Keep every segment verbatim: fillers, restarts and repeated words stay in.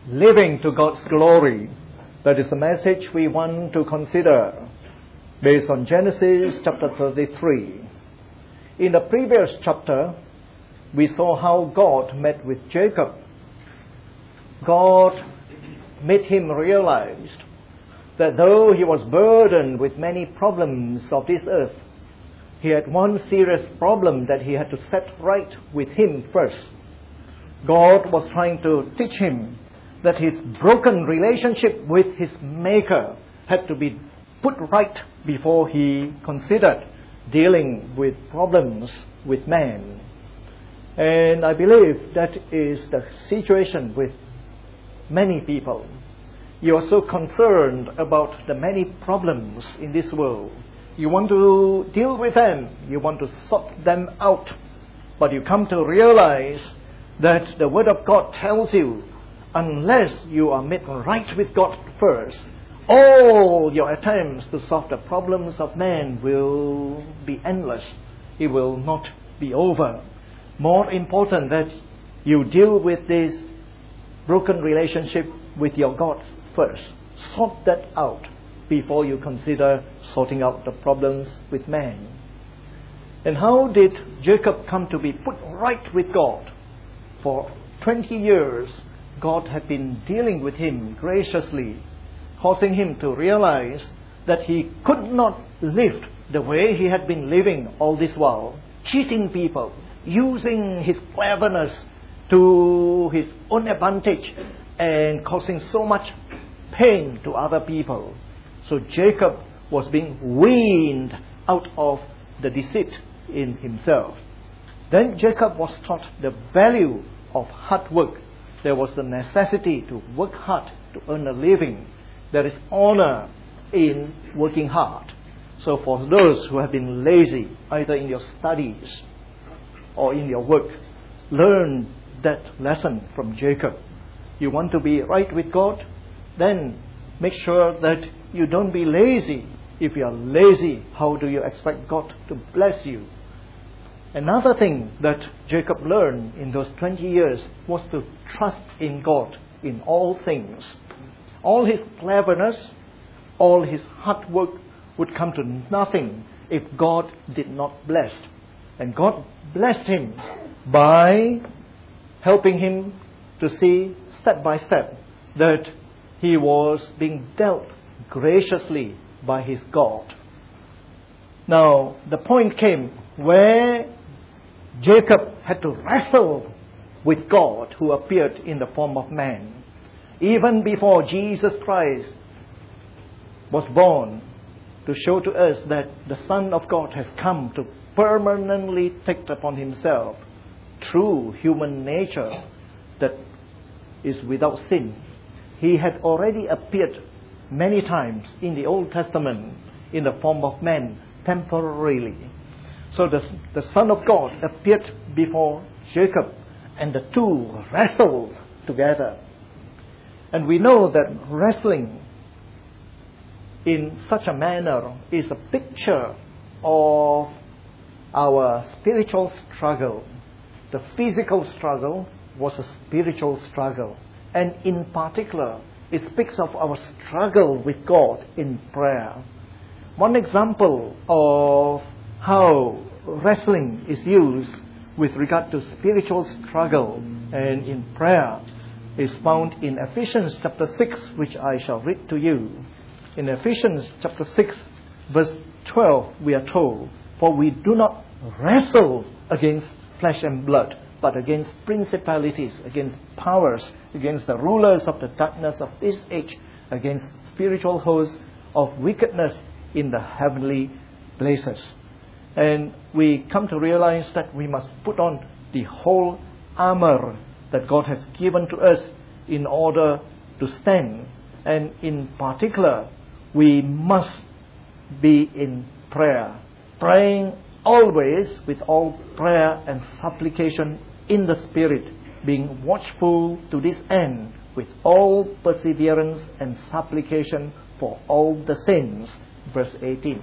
living to God's glory. That is the message we want to consider based on Genesis chapter thirty-three. In the previous chapter, we saw how God met with Jacob. God made him realize that though he was burdened with many problems of this earth, he had one serious problem that he had to set right with him first. God was trying to teach him that his broken relationship with his Maker had to be put right before he considered dealing with problems with man. And I believe that is the situation with many people. You are so concerned about the many problems in this world. You want to deal with them. You want to sort them out. But you come to realize that the Word of God tells you, unless you are made right with God first, all your attempts to solve the problems of man will be endless. It will not be over. More important that you deal with this broken relationship with your God first. Sort that out before you consider sorting out the problems with man. And how did Jacob come to be put right with God? For twenty years, God had been dealing with him graciously, causing him to realize that he could not live the way he had been living all this while, cheating people, using his cleverness to his own advantage and causing so much pain to other people. So Jacob was being weaned out of the deceit in himself. Then Jacob was taught the value of hard work. There was the necessity to work hard to earn a living. There is honor in working hard. So for those who have been lazy, either in your studies or in your work, learn that lesson from Jacob. You want to be right with God? Then make sure that you don't be lazy. If you are lazy, how do you expect God to bless you? Another thing that Jacob learned in those twenty years was to trust in God in all things. All his cleverness, all his hard work would come to nothing if God did not bless. And God blessed him by helping him to see step by step that he was being dealt graciously by his God. Now, the point came where Jacob had to wrestle with God who appeared in the form of man. Even before Jesus Christ was born, to show to us that the Son of God has come to permanently take upon himself true human nature that is without sin. He had already appeared many times in the Old Testament in the form of man temporarily. So the, the Son of God appeared before Jacob and the two wrestled together. And we know that wrestling in such a manner is a picture of our spiritual struggle. The physical struggle was a spiritual struggle. And in particular, it speaks of our struggle with God in prayer. One example of how wrestling is used with regard to spiritual struggle and in prayer is found in Ephesians chapter six, which I shall read to you. In Ephesians chapter six, verse twelve, we are told, "For we do not wrestle against flesh and blood, but against principalities, against powers, against the rulers of the darkness of this age, against spiritual hosts of wickedness in the heavenly places." And we come to realize that we must put on the whole armor that God has given to us in order to stand. And in particular, we must be in prayer, praying always with all prayer and supplication in the Spirit, being watchful to this end with all perseverance and supplication for all the saints. Verse eighteen.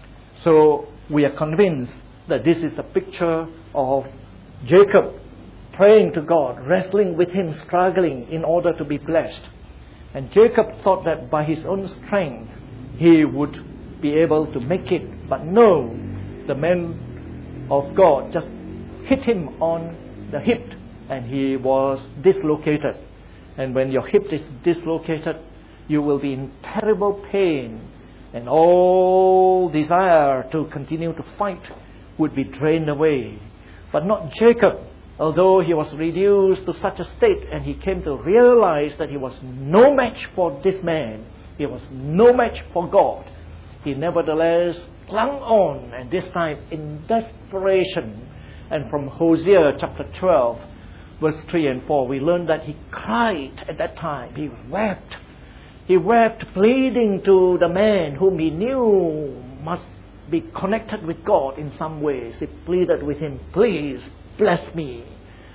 So we are convinced that this is a picture of Jacob praying to God, wrestling with Him, struggling in order to be blessed. And Jacob thought that by his own strength he would be able to make it. But no, the man of God just hit him on the hip and he was dislocated. And when your hip is dislocated, you will be in terrible pain, and all desire to continue to fight would be drained away. But not Jacob. Although he was reduced to such a state and he came to realize that he was no match for this man, he was no match for God, he nevertheless clung on, and this time in desperation. And from Hosea chapter twelve, verse three and four, we learn that he cried at that time. He wept. He wept, pleading to the man whom he knew must be connected with God in some ways. He pleaded with him, "Please, bless me."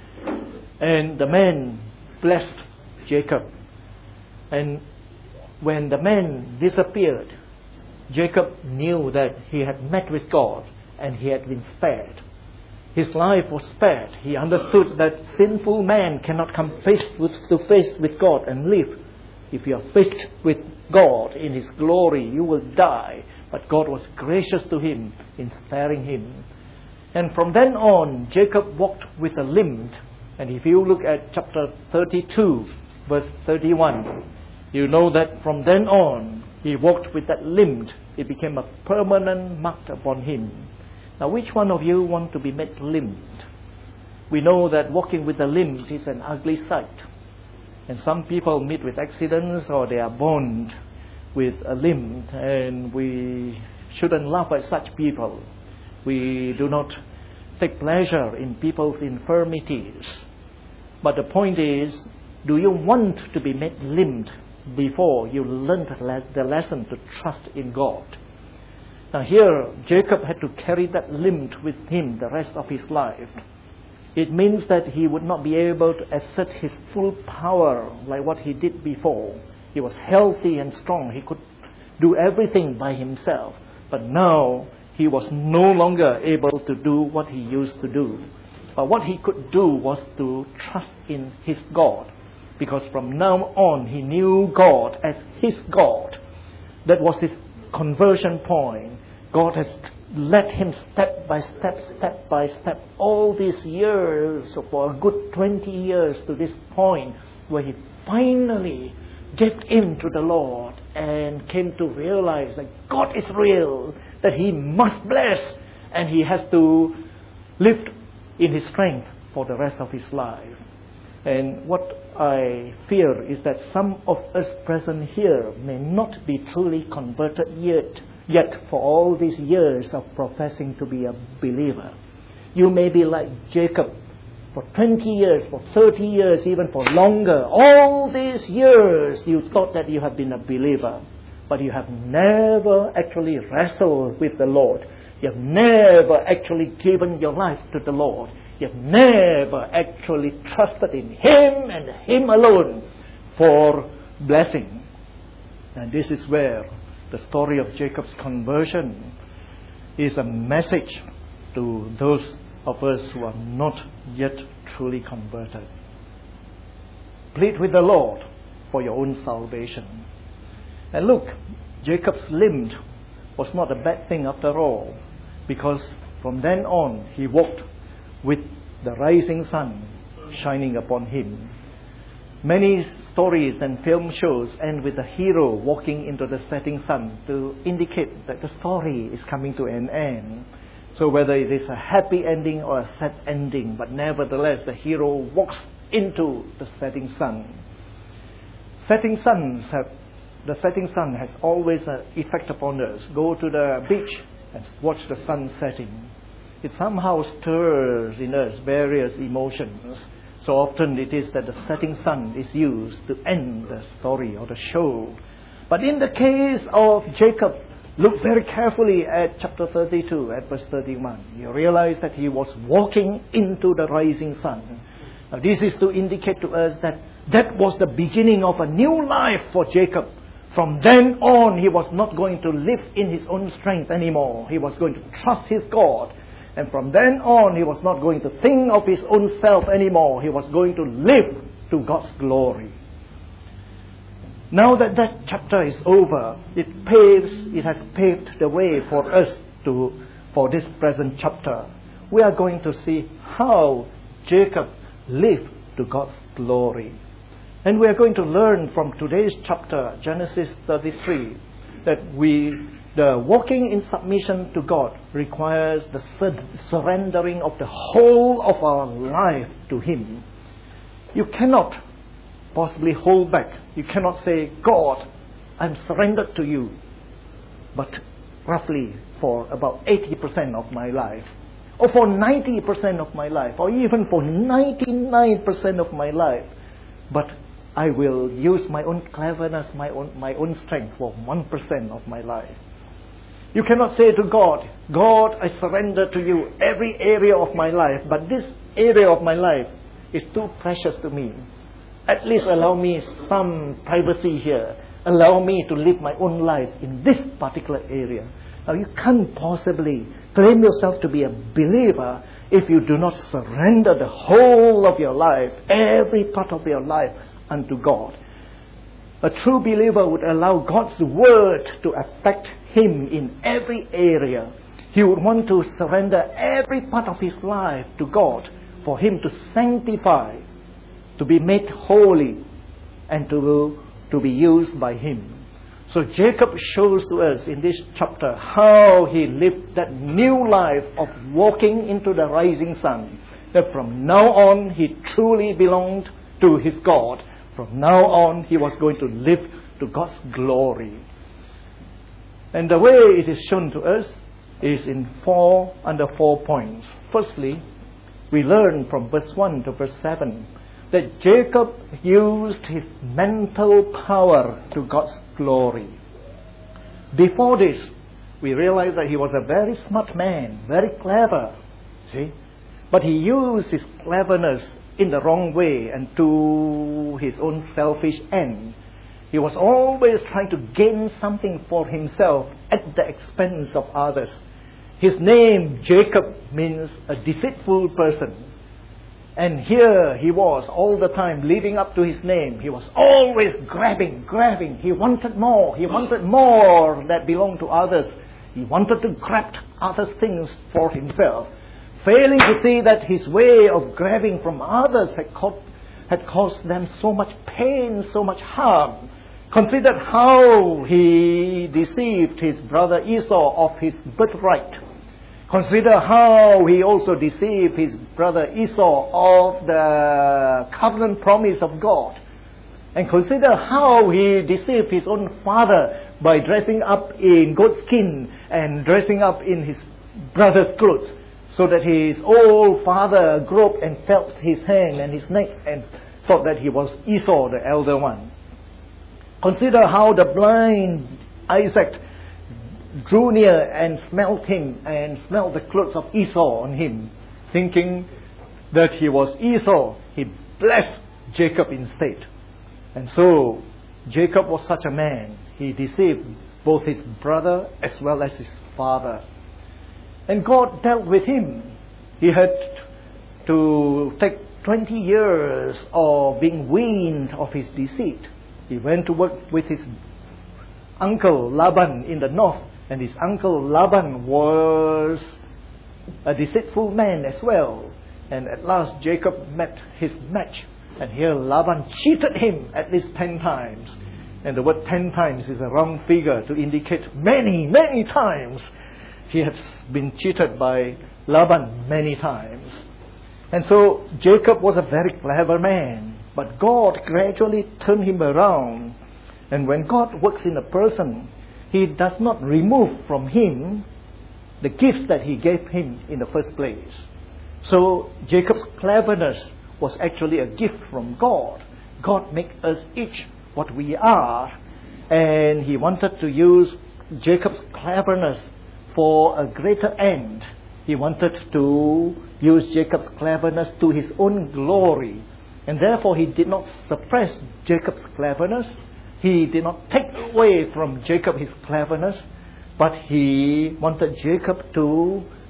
And the man blessed Jacob. And when the man disappeared, Jacob knew that he had met with God and he had been spared. His life was spared. He understood that sinful man cannot come face to face with God and live. If you are faced with God in His glory, you will die. But God was gracious to him in sparing him. And from then on, Jacob walked with a limp. And if you look at chapter thirty-two, verse thirty-one, you know that from then on, he walked with that limp. It became a permanent mark upon him. Now, which one of you want to be made limp? We know that walking with a limp is an ugly sight. And some people meet with accidents or they are born with a limp, and we shouldn't laugh at such people. We do not take pleasure in people's infirmities. But the point is, do you want to be made limp before you learn the lesson to trust in God? Now here, Jacob had to carry that limp with him the rest of his life. It means that he would not be able to assert his full power like what he did before. He was healthy and strong. He could do everything by himself. But now, he was no longer able to do what he used to do. But what he could do was to trust in his God. Because from now on, he knew God as his God. That was his conversion point. God has led him step by step, step by step, all these years, so for a good twenty years to this point, where he finally gave in to the Lord and came to realize that God is real, that he must bless, and he has to live in his strength for the rest of his life. And what I fear is that some of us present here may not be truly converted yet, yet for all these years of professing to be a believer. You may be like Jacob. For twenty years, for thirty years, even for longer, all these years you thought that you have been a believer, but you have never actually wrestled with the Lord. You have never actually given your life to the Lord. You have never actually trusted in Him and Him alone for blessing. And this is where the story of Jacob's conversion is a message to those of us who are not yet truly converted. Plead with the Lord for your own salvation. And look, Jacob's limp was not a bad thing after all, because from then on he walked with the rising sun shining upon him. Many stories and film shows end with the hero walking into the setting sun to indicate that the story is coming to an end. So whether it is a happy ending or a sad ending, but nevertheless the hero walks into the setting sun. Setting suns have, the setting sun has always an effect upon us. Go to the beach and watch the sun setting. It somehow stirs in us various emotions. So often it is that the setting sun is used to end the story or the show. But in the case of Jacob, look very carefully at chapter thirty-two, at verse thirty-one. You realize that he was walking into the rising sun. Now this is to indicate to us that that was the beginning of a new life for Jacob. From then on, he was not going to live in his own strength anymore. He was going to trust his God. And from then on, he was not going to think of his own self anymore. He was going to live to God's glory. Now that that chapter is over, it paves, it has paved the way for us to, for this present chapter. We are going to see how Jacob lived to God's glory. And we are going to learn from today's chapter, Genesis thirty-three, that we, the walking in submission to God requires the sur- surrendering of the whole of our life to Him. You cannot possibly hold back. You cannot say, God, I'm surrendered to you, but roughly for about eighty percent of my life, or for ninety percent of my life, or even for ninety-nine percent of my life, but I will use my own cleverness, my own, my own strength for one percent of my life. You cannot say to God, God, I surrender to you every area of my life, but this area of my life is too precious to me. At least allow me some privacy here. Allow me to live my own life in this particular area. Now, you can't possibly claim yourself to be a believer if you do not surrender the whole of your life, every part of your life, unto God. A true believer would allow God's word to affect him in every area. He would want to surrender every part of his life to God for Him to sanctify, to be made holy, and to, to be used by Him. So Jacob shows to us in this chapter how he lived that new life of walking into the rising sun. That from now on he truly belonged to his God. From now on he was going to live to God's glory. And the way it is shown to us is in four, under four points. Firstly, we learn from verse one to verse seven that Jacob used his mental power to God's glory. Before this, we realize that he was a very smart man, very clever, see? But he used his cleverness in the wrong way and to his own selfish end. He was always trying to gain something for himself at the expense of others. His name, Jacob, means a deceitful person. And here he was all the time leading up to his name. He was always grabbing, grabbing. He wanted more. He wanted more that belonged to others. He wanted to grab other things for himself, failing to see that his way of grabbing from others had caused, had caused them so much pain, so much harm. Considered how he deceived his brother Esau of his birthright. Consider how he also deceived his brother Esau of the covenant promise of God. And consider how he deceived his own father by dressing up in goat skin and dressing up in his brother's clothes, so that his old father groped and felt his hand and his neck and thought that he was Esau, the elder one. Consider how the blind Isaac drew near and smelt him and smelt the clothes of Esau on him, thinking that he was Esau. He blessed Jacob instead. And so Jacob was such a man. He deceived both his brother as well as his father. And God dealt with him. He had to take twenty years of being weaned of his deceit. He went to work with his uncle Laban in the north, and his uncle Laban was a deceitful man as well. And at last Jacob met his match, and here Laban cheated him at least ten times. And the word ten times is a round figure to indicate many, many times. He has been cheated by Laban many times. And so Jacob was a very clever man, but God gradually turned him around. And when God works in a person, He does not remove from him the gifts that He gave him in the first place. So Jacob's cleverness was actually a gift from God. God made us each what we are, and He wanted to use Jacob's cleverness for a greater end. He wanted to use Jacob's cleverness to His own glory, and therefore He did not suppress Jacob's cleverness. He did not take away from Jacob his cleverness, but He wanted Jacob to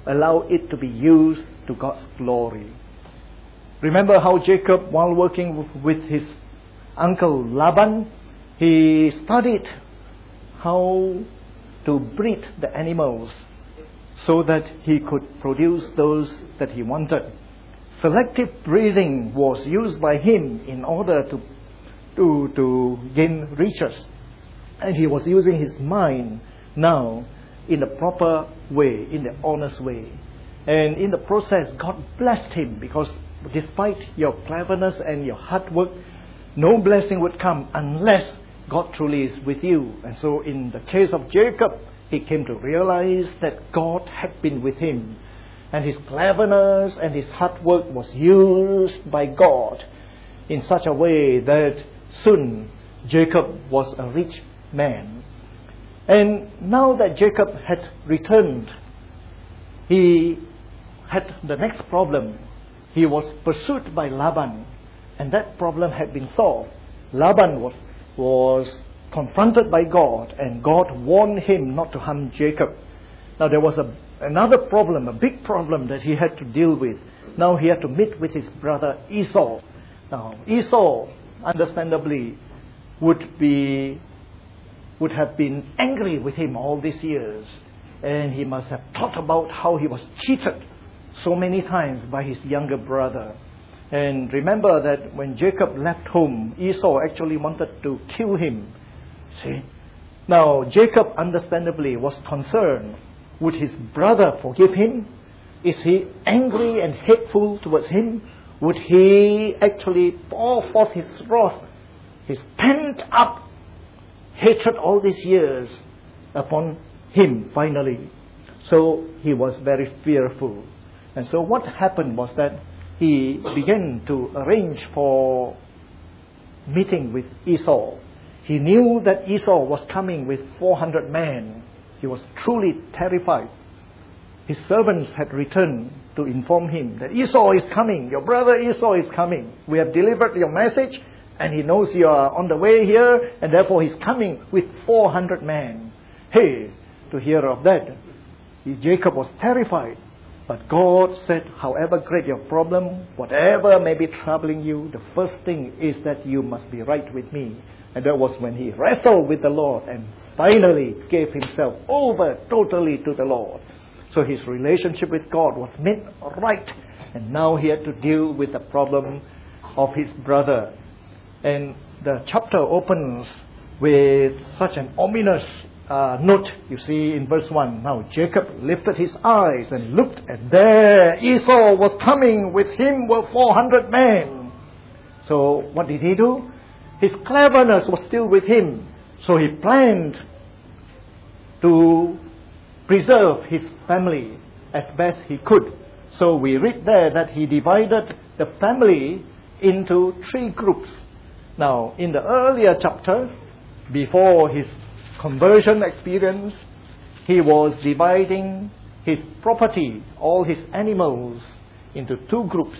allow it to be used to God's glory. Remember how Jacob, while working with his uncle Laban, he studied how to breed the animals so that he could produce those that he wanted. Selective breeding was used by him in order to, to, to gain riches. And he was using his mind now in the proper way, in the honest way. And in the process, God blessed him, because despite your cleverness and your hard work, no blessing would come unless God truly is with you. And so in the case of Jacob, he came to realize that God had been with him. And his cleverness and his hard work was used by God in such a way that soon Jacob was a rich man. And now that Jacob had returned, he had the next problem. He was pursued by Laban, and that problem had been solved. Laban was, was confronted by God, and God warned him not to harm Jacob. Now there was a, another problem, a big problem that he had to deal with. Now he had to meet with his brother Esau. Now Esau, understandably, would be would have been angry with him all these years, and he must have thought about how he was cheated so many times by his younger brother. And remember that when Jacob left home, Esau actually wanted to kill him. See? Now Jacob understandably was concerned. Would his brother forgive him? Is he angry and hateful towards him? Would he actually pour forth his wrath, his pent up hatred all these years upon him finally? So he was very fearful. And so what happened was that he began to arrange for meeting with Esau. He knew that Esau was coming with four hundred men. He was truly terrified. His servants had returned to inform him that Esau is coming. Your brother Esau is coming. We have delivered your message, and he knows you are on the way here, and therefore he's coming with four hundred men. Hey, to hear of that, Jacob was terrified. But God said, however great your problem, whatever may be troubling you, the first thing is that you must be right with me. And that was when he wrestled with the Lord and finally gave himself over totally to the Lord. So his relationship with God was made right. And now he had to deal with the problem of his brother. And the chapter opens with such an ominous uh, note. You see in verse one. Now Jacob lifted his eyes and looked, and there Esau was coming. With him were four hundred men. So what did he do? His cleverness was still with him. So he planned to preserve his family as best he could. So we read there that he divided the family into three groups. Now, in the earlier chapter, before his conversion experience, he was dividing his property, all his animals, into two groups.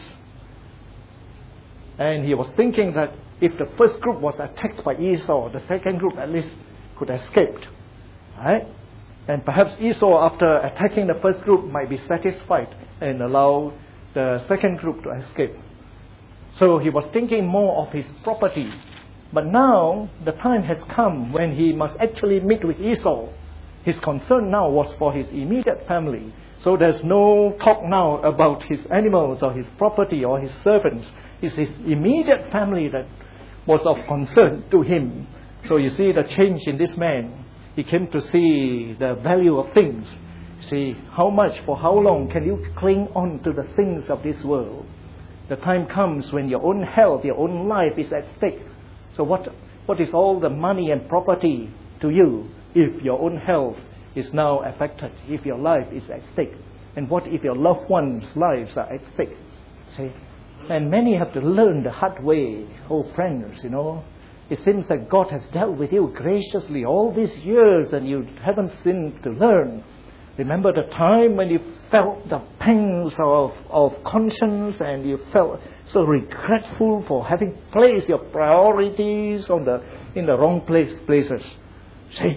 And he was thinking that if the first group was attacked by Esau, the second group at least could escape. Right? And perhaps Esau, after attacking the first group, might be satisfied and allow the second group to escape. So he was thinking more of his property. But now the time has come when he must actually meet with Esau. His concern now was for his immediate family. So there's no talk now about his animals or his property or his servants. It's his immediate family that was of concern to him. So you see the change in this man. He came to see the value of things. See, how much, for how long can you cling on to the things of this world? The time comes when your own health, your own life is at stake. So what, what is all the money and property to you if your own health is now affected, if your life is at stake? And what if your loved ones' lives are at stake? See? And many have to learn the hard way. Oh, friends, you know, it seems that God has dealt with you graciously all these years and you haven't seemed to learn. Remember the time when you felt the pangs of, of conscience and you felt so regretful for having placed your priorities on the in the wrong place places. See,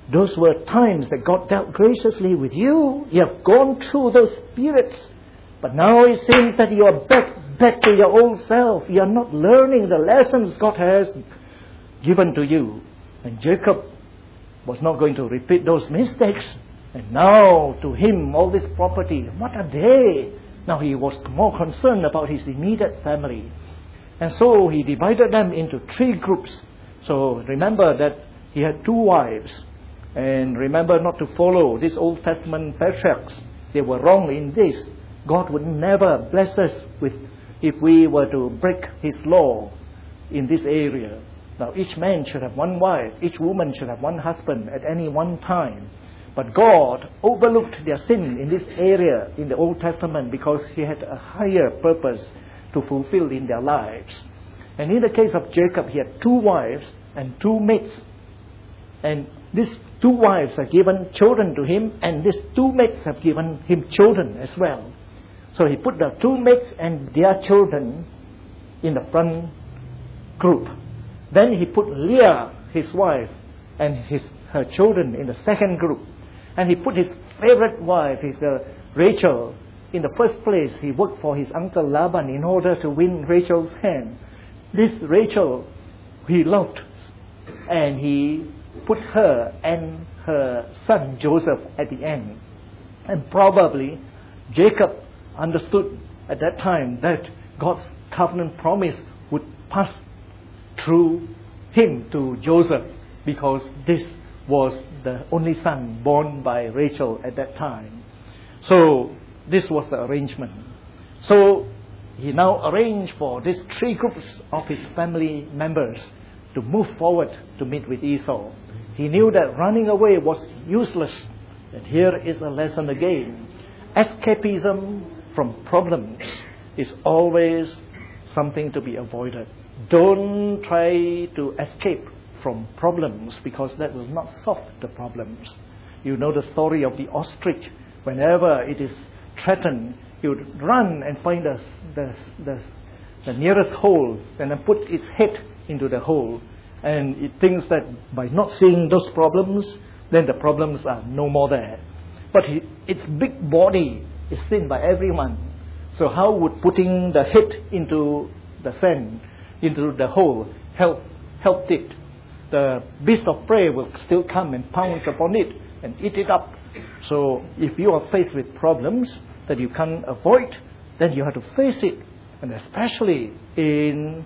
Those were times that God dealt graciously with you. You have gone through those periods. But now it seems that you are back, back to your old self. You are not learning the lessons God has given to you. And Jacob was not going to repeat those mistakes. And now to him, all this property, what are they? Now he was more concerned about his immediate family. And so he divided them into three groups. So remember that he had two wives. And remember not to follow these Old Testament patriarchs. They were wrong in this. God would never bless us with if we were to break His law in this area. Now each man should have one wife. Each woman should have one husband at any one time. But God overlooked their sin in this area in the Old Testament because He had a higher purpose to fulfill in their lives. And in the case of Jacob, he had two wives and two mates. And these two wives have given children to him, and these two mates have given him children as well. So he put the two mates and their children in the front group. Then he put Leah, his wife, and his her children in the second group. And he put his favorite wife, his uh, Rachel, in the first place. He worked for his uncle Laban in order to win Rachel's hand. This Rachel he loved, and he put her and her son Joseph at the end. And probably Jacob understood at that time that God's covenant promise would pass through him to Joseph, because this was the only son born by Rachel at that time. So this was the arrangement. So he now arranged for these three groups of his family members to move forward to meet with Esau. He knew that running away was useless. And here is a lesson again. Escapism from problems is always something to be avoided. Don't try to escape from problems, because that will not solve the problems. You know the story of the ostrich. Whenever it is threatened, it would run and find the, the, the, the nearest hole and then put its head into the hole. And it thinks that by not seeing those problems, then the problems are no more there. But he, its big body is seen by everyone. So how would putting the head into the sand, into the hole, help help it? The beast of prey will still come and pounce upon it and eat it up. So if you are faced with problems that you can't avoid, then you have to face it. And especially in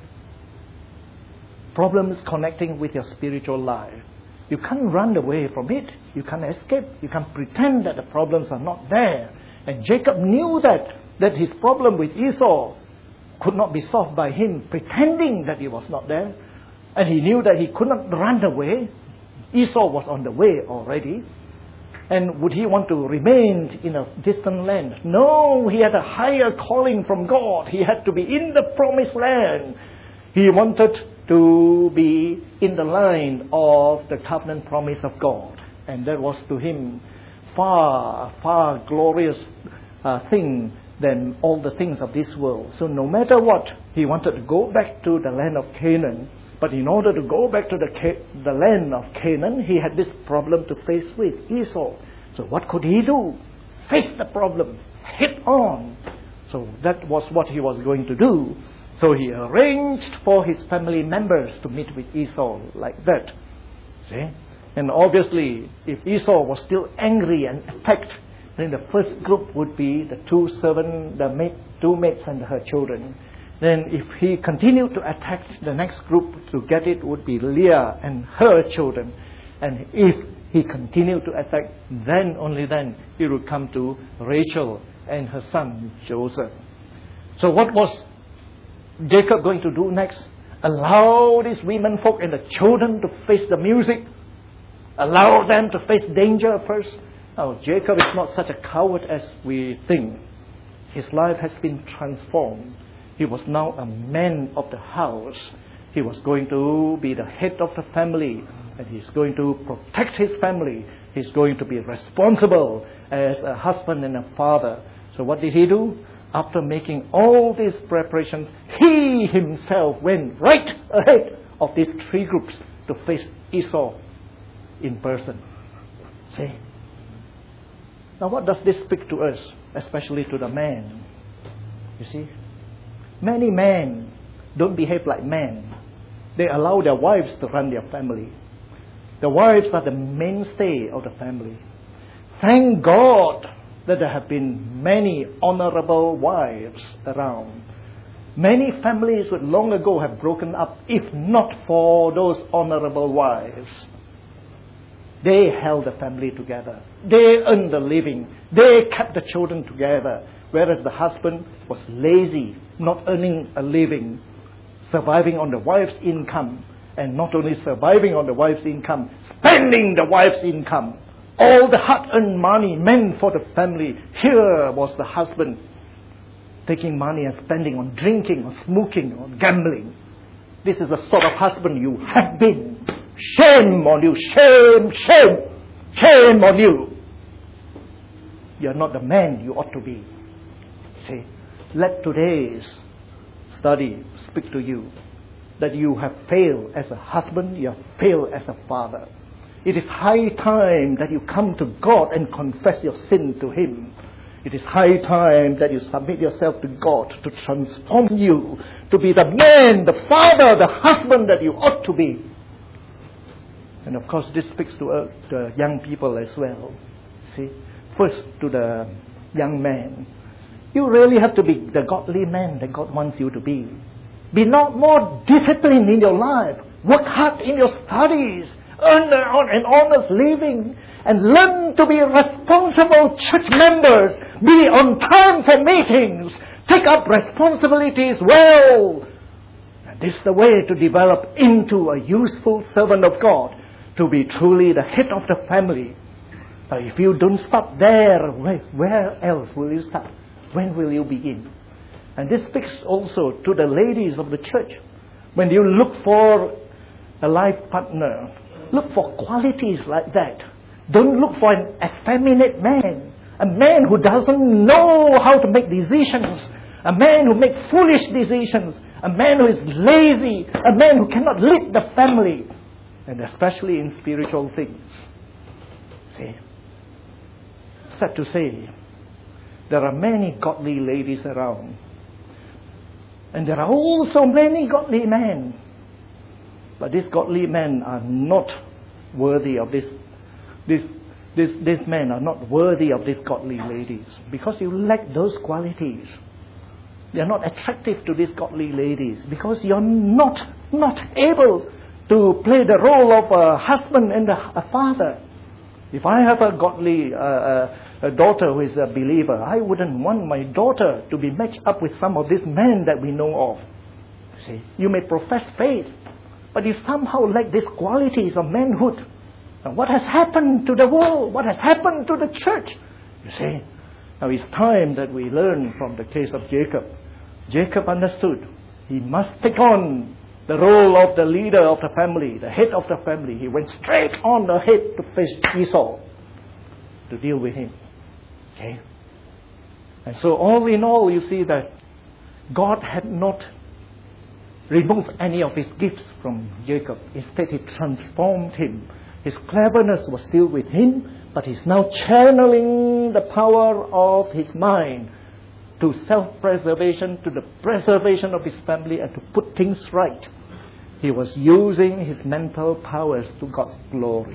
problems connecting with your spiritual life. You can't run away from it. You can't escape. You can't pretend that the problems are not there. And Jacob knew that, that his problem with Esau could not be solved by him pretending that it was not there. And he knew that he could not run away. Esau was on the way already. And would he want to remain in a distant land? No, he had a higher calling from God. He had to be in the promised land. He wanted to be in the line of the covenant promise of God. And that was to him far, far glorious uh, thing than all the things of this world. So no matter what, he wanted to go back to the land of Canaan. But in order to go back to the, Ca- the land of Canaan, he had this problem to face with, Esau. So what could he do? Face the problem, head on. So that was what he was going to do. So he arranged for his family members to meet with Esau like that. See? And obviously, if Esau was still angry and attacked, then the first group would be the two servants, the maid, two maids and her children. Then if he continued to attack, the next group to get it would be Leah and her children. And if he continued to attack, then only then it would come to Rachel and her son Joseph. So what was Jacob going to do next? Allow these women folk and the children to face the music? Allow them to face danger first? No, Jacob is not such a coward as we think. His life has been transformed. He was now a man of the house. He was going to be the head of the family, and he's going to protect his family. He's going to be responsible as a husband and a father. So what did he do? After making all these preparations, he himself went right ahead of these three groups to face Esau in person. See? Now what does this speak to us, especially to the men? You see? Many men don't behave like men. They allow their wives to run their family. The wives are the mainstay of the family. Thank God that there have been many honorable wives around. Many families would long ago have broken up if not for those honorable wives. They held the family together. They earned the living. They kept the children together. Whereas the husband was lazy, not earning a living, surviving on the wife's income. And not only surviving on the wife's income, spending the wife's income. All the hard-earned money meant for the family. Here was the husband taking money and spending on drinking, on smoking, on gambling. This is the sort of husband you have been. Shame on you. Shame, shame, shame on you. You're not the man you ought to be. See, let today's study speak to you that you have failed as a husband, you have failed as a father. It is high time that you come to God and confess your sin to Him. It is high time that you submit yourself to God to transform you to be the man, the father, the husband that you ought to be. And of course, this speaks to uh, the young people as well. See, first to the young man, you really have to be the godly man that God wants you to be. Be not more disciplined in your life. Work hard in your studies. Earn an honest living. And learn to be responsible church members. Be on time for meetings. Take up responsibilities well. And this is the way to develop into a useful servant of God. To be truly the head of the family. But if you don't start there, where, where else will you start? When will you begin? And this speaks also to the ladies of the church. When you look for a life partner, look for qualities like that. Don't look for an effeminate man. A man who doesn't know how to make decisions. A man who makes foolish decisions. A man who is lazy. A man who cannot lead the family. And especially in spiritual things. See, sad to say, there are many godly ladies around. And there are also many godly men. But these godly men are not worthy of this. This, this, these men are not worthy of these godly ladies. Because you lack those qualities. They are not attractive to these godly ladies. Because you're not, not able to play the role of a husband and a, a father. If I have a godly uh, uh, a daughter who is a believer, I wouldn't want my daughter to be matched up with some of these men that we know of. See, you may profess faith, but you somehow lack these qualities of manhood. Now, what has happened to the world? What has happened to the church? You see, now it's time that we learn from the case of Jacob. Jacob understood he must take on the role of the leader of the family, the head of the family. He went straight on ahead to face Esau to deal with him. Okay? And so all in all, you see that God had not removed any of His gifts from Jacob. Instead, He transformed him. His cleverness was still with him, but he's now channeling the power of his mind to self-preservation, to the preservation of his family, and to put things right. He was using his mental powers to God's glory.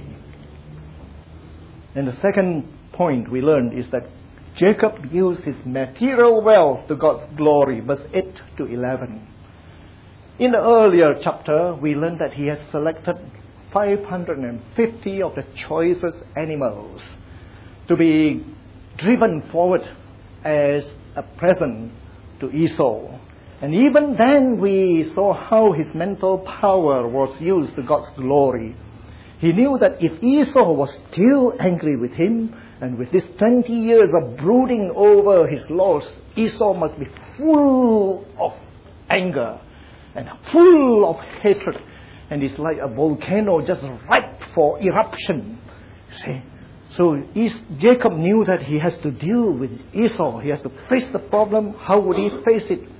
And the second point we learned is that Jacob used his material wealth to God's glory, verse eight to eleven. In the earlier chapter, we learned that he had selected five hundred fifty of the choicest animals to be driven forward as a present to Esau. And even then we saw how his mental power was used to God's glory. He knew that if Esau was still angry with him, and with this twenty years of brooding over his loss, Esau must be full of anger and full of hatred. And it's like a volcano just ripe for eruption. See? So Jacob knew that he has to deal with Esau. He has to face the problem. How would he face it?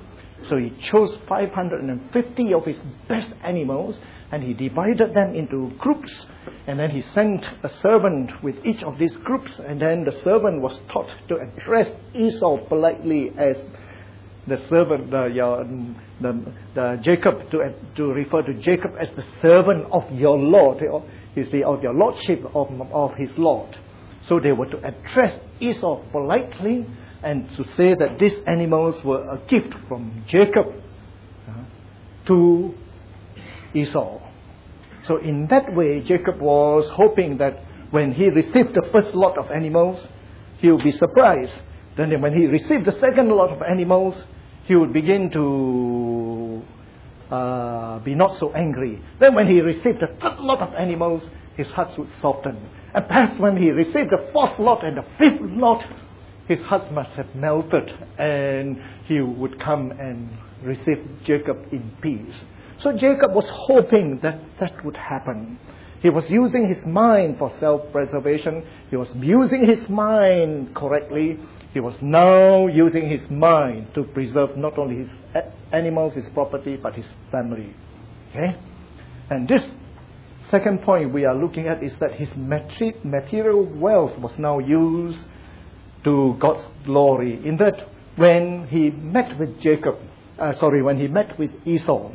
So he chose five hundred fifty of his best animals, and he divided them into groups. And then he sent a servant with each of these groups, and then the servant was taught to address Esau politely as the servant, the, your, the, the Jacob, to, to refer to Jacob as the servant of your Lord, you see, of your lordship of, of his Lord. So they were to address Esau politely and to say that these animals were a gift from Jacob uh, to Esau. So in that way, Jacob was hoping that when he received the first lot of animals, he would be surprised. Then when he received the second lot of animals, he would begin to uh, be not so angry. Then when he received the third lot of animals, his heart would soften. And perhaps when he received the fourth lot and the fifth lot, his heart must have melted, and he would come and receive Jacob in peace. So Jacob was hoping that that would happen. He was using his mind for self-preservation. He was using his mind correctly. He was now using his mind to preserve not only his animals, his property, but his family. Okay? And this second point we are looking at is that his material wealth was now used to God's glory. In that, when he met with Jacob, uh, sorry, when he met with Esau,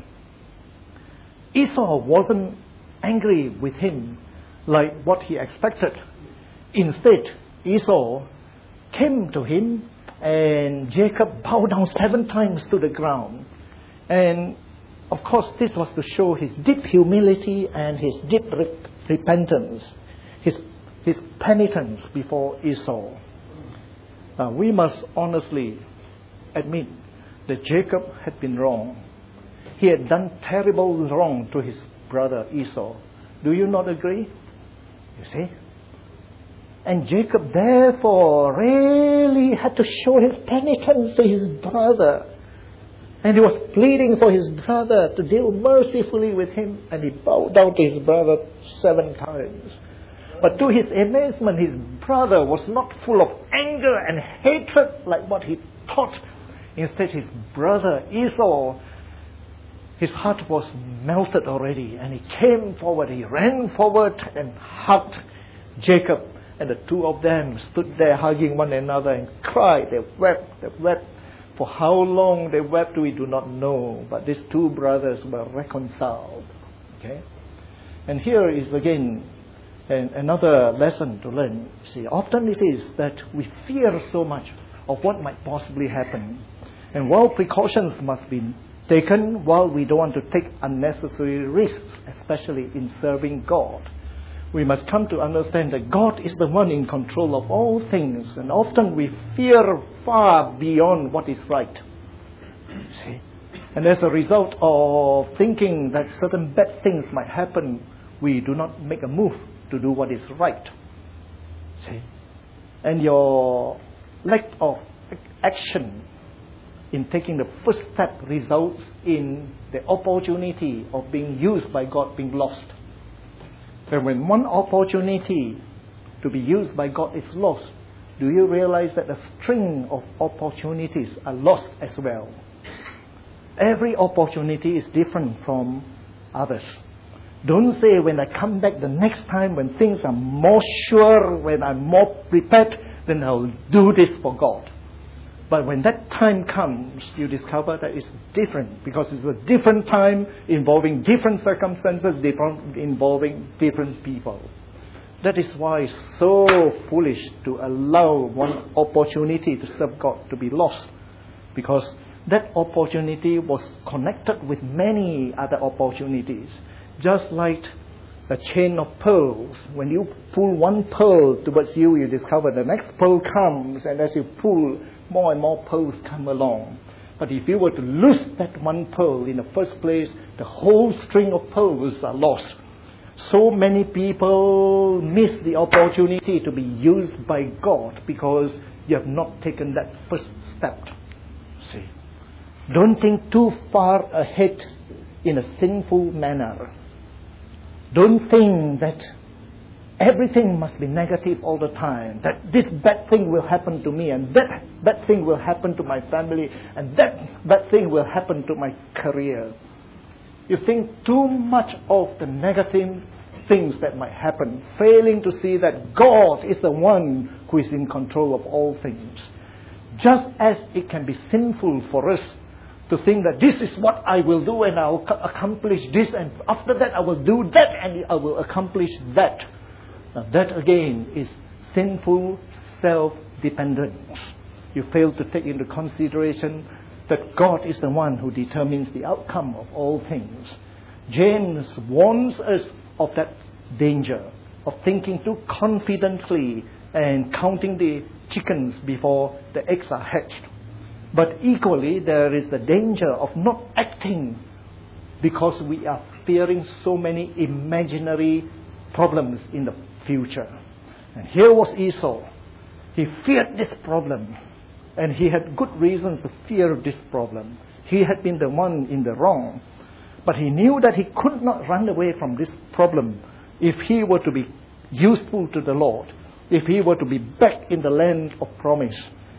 Esau wasn't angry with him like what he expected. Instead, Esau came to him, and Jacob bowed down seven times to the ground. And of course, this was to show his deep humility and his deep re- repentance, his, his penitence before Esau. Uh, we must honestly admit that Jacob had been wrong. He had done terrible wrong to his brother Esau. Do you not agree? You see? And Jacob therefore really had to show his penitence to his brother. And he was pleading for his brother to deal mercifully with him. And he bowed down to his brother seven times. But to his amazement, his brother was not full of anger and hatred like what he thought. Instead, his brother Esau, his heart was melted already, and he came forward, he ran forward and hugged Jacob, and the two of them stood there hugging one another and cried. They wept, they wept. For how long they wept we do not know, but these two brothers were reconciled. Okay? And here is again an, another lesson to learn. See, often it is that we fear so much of what might possibly happen. And while precautions must be taken, while we don't want to take unnecessary risks, especially in serving God, we must come to understand that God is the one in control of all things, and often we fear far beyond what is right. See? And as a result of thinking that certain bad things might happen, we do not make a move to do what is right. See? And your lack of action in taking the first step results in the opportunity of being used by God being lost. And when one opportunity to be used by God is lost, do you realize that a string of opportunities are lost as well? Every opportunity is different from others. Don't say, when I come back the next time, when things are more sure, when I'm more prepared, then I'll do this for God. But when that time comes, you discover that it's different, because it's a different time involving different circumstances, different, involving different people. That is why it's so foolish to allow one opportunity to serve God to be lost, because that opportunity was connected with many other opportunities. Just like a chain of pearls. When you pull one pearl towards you, you discover the next pearl comes, and as you pull, more and more pearls come along. But if you were to lose that one pearl in the first place, the whole string of pearls are lost. So many people miss the opportunity to be used by God because you have not taken that first step. See, don't think too far ahead in a sinful manner. Don't think that everything must be negative all the time, that this bad thing will happen to me, and that bad thing will happen to my family, and that bad thing will happen to my career. You think too much of the negative things that might happen, failing to see that God is the one who is in control of all things. Just as it can be sinful for us to think that this is what I will do and I'll accomplish this, and after that I will do that and I will accomplish that. Now that again is sinful self-dependence. You fail to take into consideration that God is the one who determines the outcome of all things. James warns us of that danger, of thinking too confidently and counting the chickens before the eggs are hatched. But equally, there is the danger of not acting because we are fearing so many imaginary problems in the future. And here was Esau. He feared this problem, and he had good reasons to fear this problem. He had been the one in the wrong, but he knew that he could not run away from this problem if he were to be useful to the Lord, if he were to be back in the land of promise.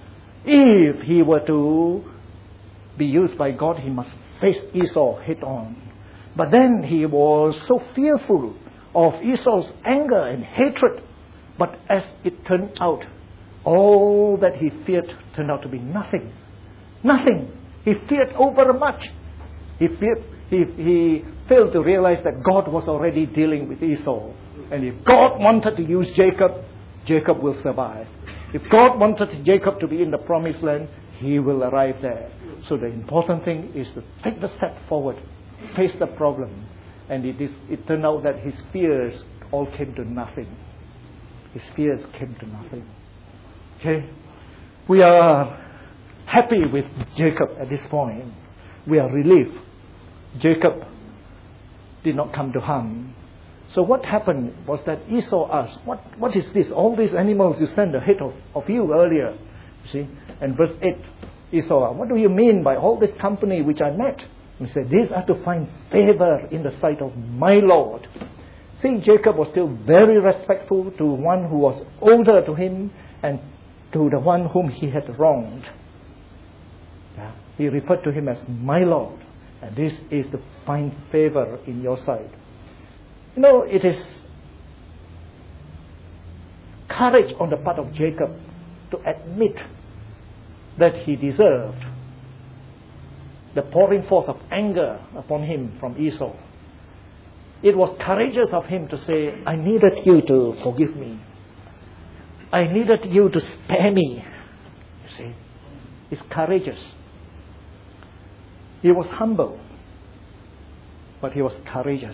If he were to be used by God, he must face Esau head on. But then he was so fearful of Esau's anger and hatred. But as it turned out, all that he feared turned out to be nothing. Nothing. He feared overmuch. He feared, he, he failed to realize that God was already dealing with Esau. And if God wanted to use Jacob, Jacob will survive. If God wanted Jacob to be in the promised land, he will arrive there. So the important thing is to take the step forward, face the problem. And it, is, it turned out that his fears all came to nothing. His fears came to nothing. Okay? We are happy with Jacob at this point. We are relieved. Jacob did not come to harm. So what happened was that Esau asked, what, what is this? All these animals you sent ahead of, of you earlier. You see? And verse eight, Esau, what do you mean by all this company which I met? He said, these are to find favor in the sight of my Lord. See, Jacob was still very respectful to one who was older to him and to the one whom he had wronged. Yeah. He referred to him as my Lord. And this is to find favor in your sight. You know, it is courage on the part of Jacob to admit that he deserved the pouring forth of anger upon him from Esau. It was courageous of him to say, I needed you to forgive me. I needed you to spare me. You see, it's courageous. He was humble, but he was courageous.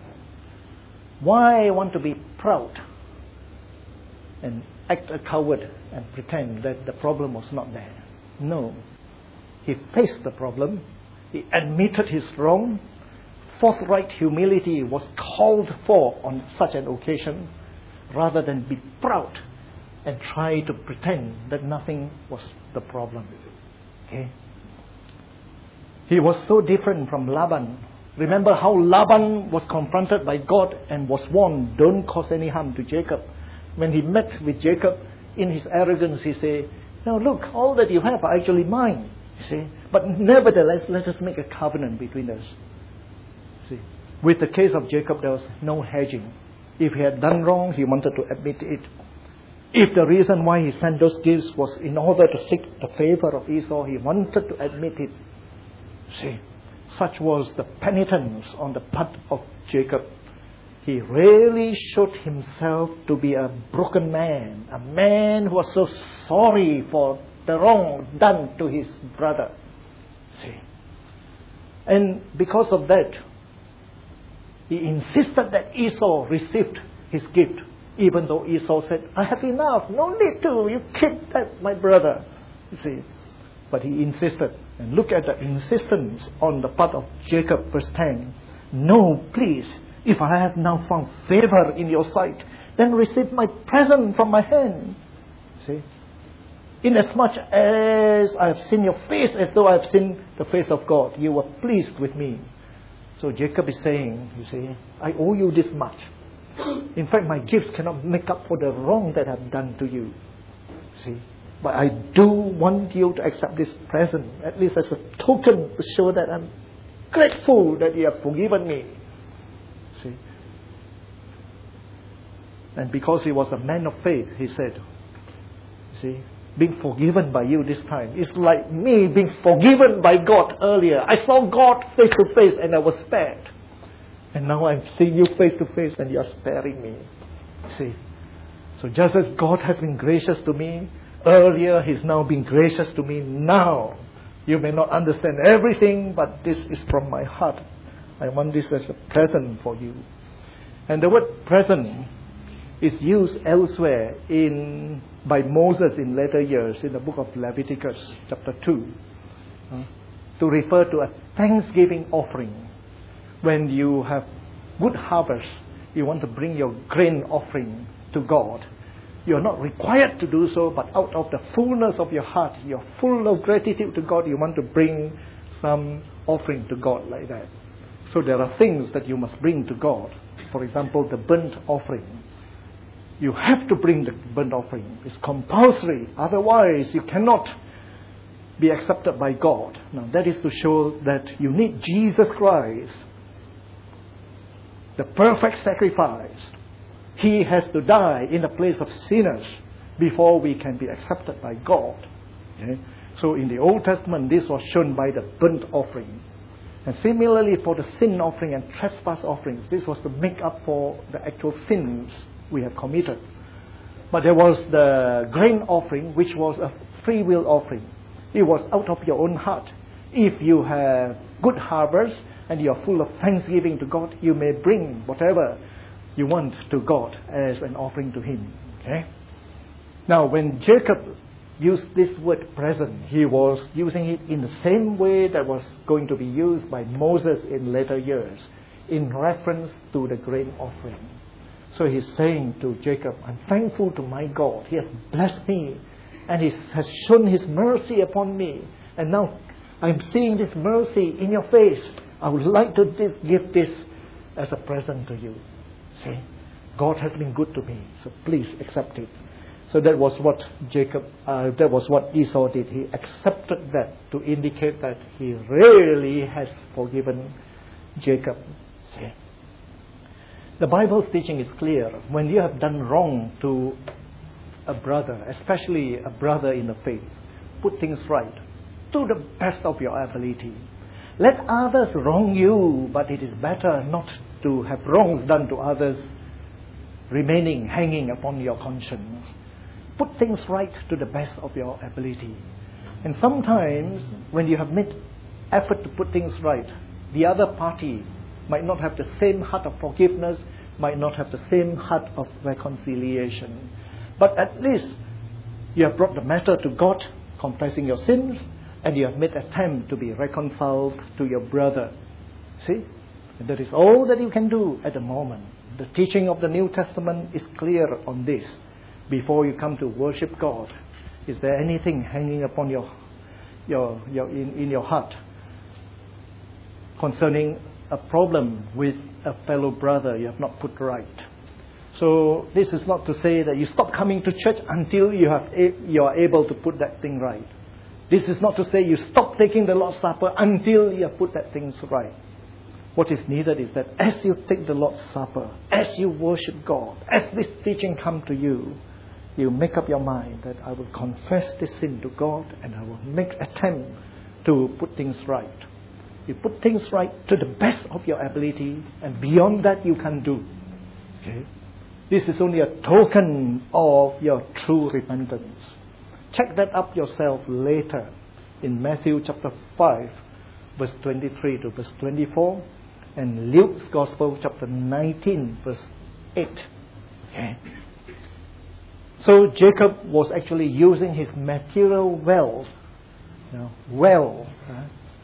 Why want to be proud and act a coward and pretend that the problem was not there? No. He faced the problem. He admitted his wrong. Forthright humility was called for on such an occasion, rather than be proud and try to pretend that nothing was the problem. Okay? He was so different from Laban. Remember how Laban was confronted by God and was warned, don't cause any harm to Jacob. When he met with Jacob, in his arrogance, he said, now look, all that you have are actually mine. You see? But nevertheless, let us make a covenant between us. See? With the case of Jacob, there was no hedging. If he had done wrong, he wanted to admit it. If the reason why he sent those gifts was in order to seek the favor of Esau, he wanted to admit it. See? Such was the penitence on the part of Jacob. He really showed himself to be a broken man, a man who was so sorry for the wrong done to his brother. See? And because of that, he insisted that Esau received his gift, even though Esau said, I have enough, no need to, you keep that, my brother. You see? But he insisted. And look at the insistence on the part of Jacob, verse ten. No, please, if I have now found favor in your sight, then receive my present from my hand. See? Inasmuch as I have seen your face as though I have seen the face of God, you were pleased with me. So Jacob is saying, you see, I owe you this much. In fact, my gifts cannot make up for the wrong that I've done to you. See? But I do want you to accept this present, at least as a token to show that I'm grateful that you have forgiven me. See? And because he was a man of faith, he said, see, being forgiven by you this time is like me being forgiven by God earlier. I saw God face to face and I was spared. And now I'm seeing you face to face and you're sparing me. See? So just as God has been gracious to me earlier, He's now been gracious to me now. You may not understand everything, but this is from my heart. I want this as a present for you. And the word present is used elsewhere in by Moses in later years in the book of Leviticus chapter two uh, to refer to a thanksgiving offering. When you have good harvest, you want to bring your grain offering to God. You are not required to do so, but out of the fullness of your heart, you're full of gratitude to God, you want to bring some offering to God like that. So there are things that you must bring to God. For example, the burnt offering. You have to bring the burnt offering. It's compulsory. Otherwise, you cannot be accepted by God. Now, that is to show that you need Jesus Christ, the perfect sacrifice. He has to die in the place of sinners before we can be accepted by God. Okay? So in the Old Testament, this was shown by the burnt offering. And similarly for the sin offering and trespass offerings, this was to make up for the actual sins we have committed. But there was the grain offering, which was a free will offering. It was out of your own heart. If you have good harvest and you are full of thanksgiving to God, you may bring whatever you want to God as an offering to Him. Okay? Now, when Jacob used this word present, he was using it in the same way that was going to be used by Moses in later years, in reference to the grain offering. So he's saying to Jacob, I'm thankful to my God. He has blessed me and He has shown His mercy upon me. And now I'm seeing this mercy in your face. I would like to this, give this as a present to you. See, God has been good to me, so please accept it. So that was what Jacob, uh, that was what Esau did. He accepted that to indicate that he really has forgiven Jacob. See, the Bible's teaching is clear. When you have done wrong to a brother, especially a brother in the faith, put things right to the best of your ability. Let others wrong you, but it is better not to have wrongs done to others remaining, hanging upon your conscience. Put things right to the best of your ability. And sometimes, when you have made effort to put things right, the other party might not have the same heart of forgiveness, might not have the same heart of reconciliation. But at least you have brought the matter to God, confessing your sins, and you have made attempt to be reconciled to your brother. See? And that is all that you can do at the moment. The teaching of the New Testament is clear on this. Before you come to worship God, is there anything hanging upon your, your, your in, in your heart concerning a problem with a fellow brother you have not put right? So this is not to say that you stop coming to church until you have you are able to put that thing right. This is not to say you stop taking the Lord's Supper until you have put that thing right. What is needed is that as you take the Lord's Supper, as you worship God, as this teaching comes to you, you make up your mind that I will confess this sin to God and I will make attempt to put things right. You put things right to the best of your ability, and beyond that you can do. Okay? This is only a token of your true repentance. Check that up yourself later in Matthew chapter five, verse twenty-three to verse twenty-four, and Luke's Gospel chapter nineteen, verse eight. Okay? So Jacob was actually using his material wealth, you know, well. Uh,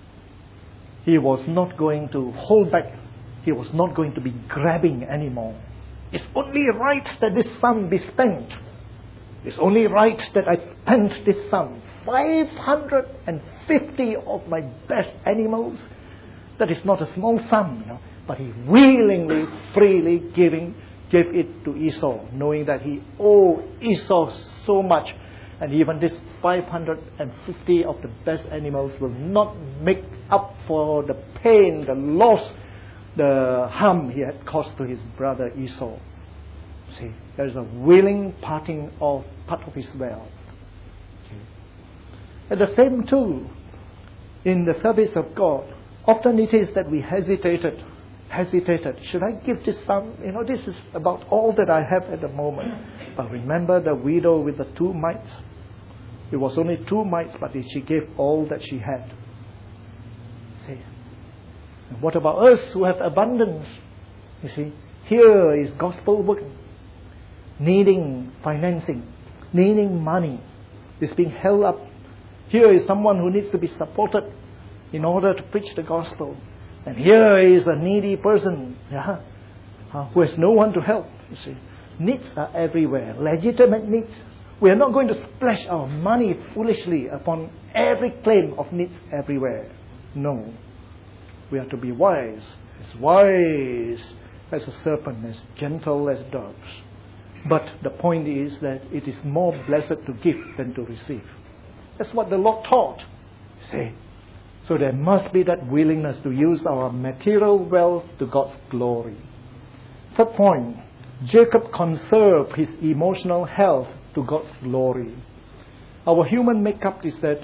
he was not going to hold back. He was not going to be grabbing anymore. It's only right that this sum be spent. It's only right that I spent this sum. five hundred fifty of my best animals. That is not a small sum, you know. But he willingly, freely giving gave it to Esau, knowing that he owed Esau so much. And even this five hundred fifty of the best animals will not make up for the pain, the loss, the harm he had caused to his brother Esau. See, there is a willing parting of part of his wealth. Okay. At the same too, in the service of God, often it is that we hesitated, hesitated. Should I give this sum? You know, this is about all that I have at the moment. But remember the widow with the two mites. It was only two mites, but she gave all that she had. See? And what about us who have abundance? You see, here is gospel work, needing financing, needing money. It's being held up. Here is someone who needs to be supported in order to preach the gospel. And here is a needy person, yeah, uh, who has no one to help. You see, needs are everywhere, legitimate needs. We are not going to splash our money foolishly upon every claim of needs everywhere. No. We are to be wise, as wise as a serpent, as gentle as doves. But the point is that it is more blessed to give than to receive. That's what the Lord taught. See? So there must be that willingness to use our material wealth to God's glory. Third point, Jacob conserved his emotional health to God's glory. Our human makeup is that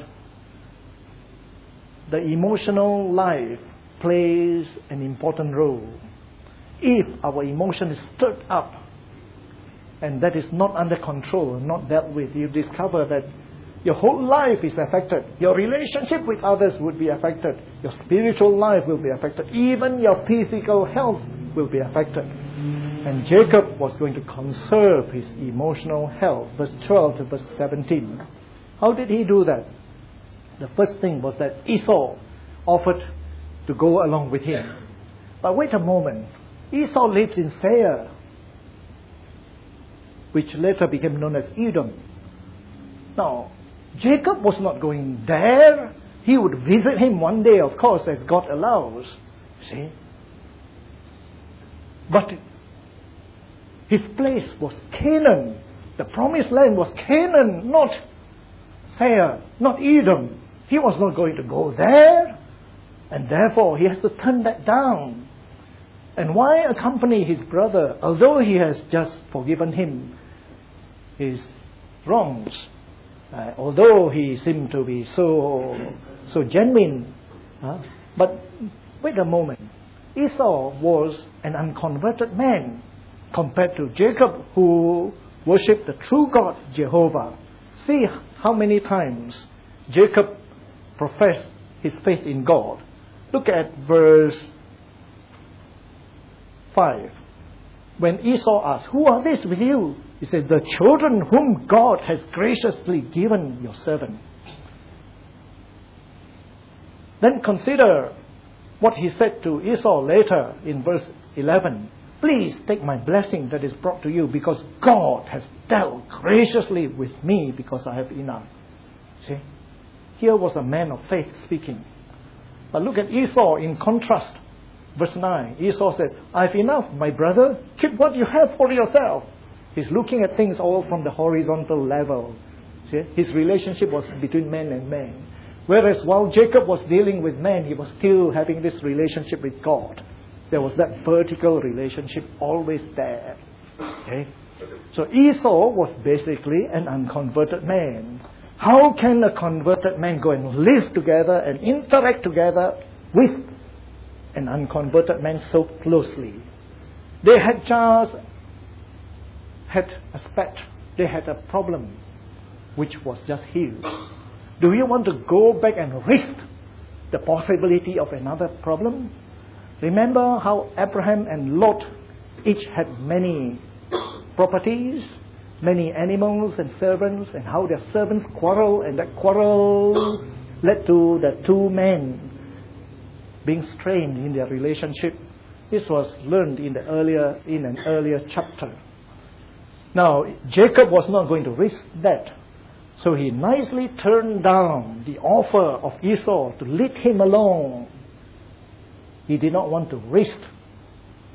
the emotional life plays an important role. If our emotion is stirred up and that is not under control, not dealt with, you discover that your whole life is affected. Your relationship with others would be affected. Your spiritual life will be affected. Even your physical health will be affected. And Jacob was going to conserve his emotional health. Verse twelve to verse seventeen. How did he do that? The first thing was that Esau offered to go along with him. But wait a moment. Esau lives in Seir, which later became known as Edom. Now, Jacob was not going there. He would visit him one day, of course, as God allows. See? But his place was Canaan. The promised land was Canaan, not Seir, not Edom. He was not going to go there. And therefore, he has to turn that down. And why accompany his brother, although he has just forgiven him his wrongs? Uh, although he seemed to be so so genuine. Uh, but wait a moment. Esau was an unconverted man compared to Jacob, who worshipped the true God, Jehovah. See how many times Jacob professed his faith in God. Look at verse five. When Esau asked, "Who are these with you?" He says, "The children whom God has graciously given your servant." Then consider what he said to Esau later in verse eleven. "Please take my blessing that is brought to you, because God has dealt graciously with me because I have enough." See? Here was a man of faith speaking. But look at Esau in contrast. Verse nine. Esau said, "I have enough, my brother. Keep what you have for yourself." He's looking at things all from the horizontal level. See? His relationship was between man and man. Whereas while Jacob was dealing with man, he was still having this relationship with God. There was that vertical relationship always there. Okay? So Esau was basically an unconverted man. How can a converted man go and live together and interact together with an unconverted man so closely? They had just had a spat. They had a problem which was just healed. Do you want to go back and risk the possibility of another problem? Remember how Abraham and Lot each had many properties, many animals and servants, and how their servants quarreled, and that quarrel led to the two men being strained in their relationship. This was learned in the earlier in an earlier chapter. Now, Jacob was not going to risk that. So he nicely turned down the offer of Esau to lead him along. He did not want to risk